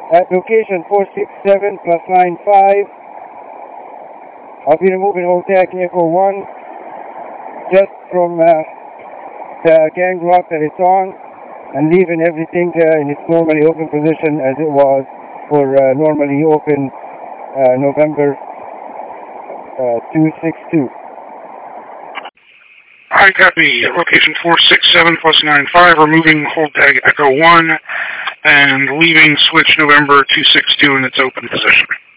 At location 467 plus 95, I'll be removing hold tag Echo 1 just from the gang block that it's on and leaving everything in its normally open position as it was for normally open November 262. Hi, copy. Location 467 plus 95, removing hold tag Echo 1 and leaving switch November 262 in its open position.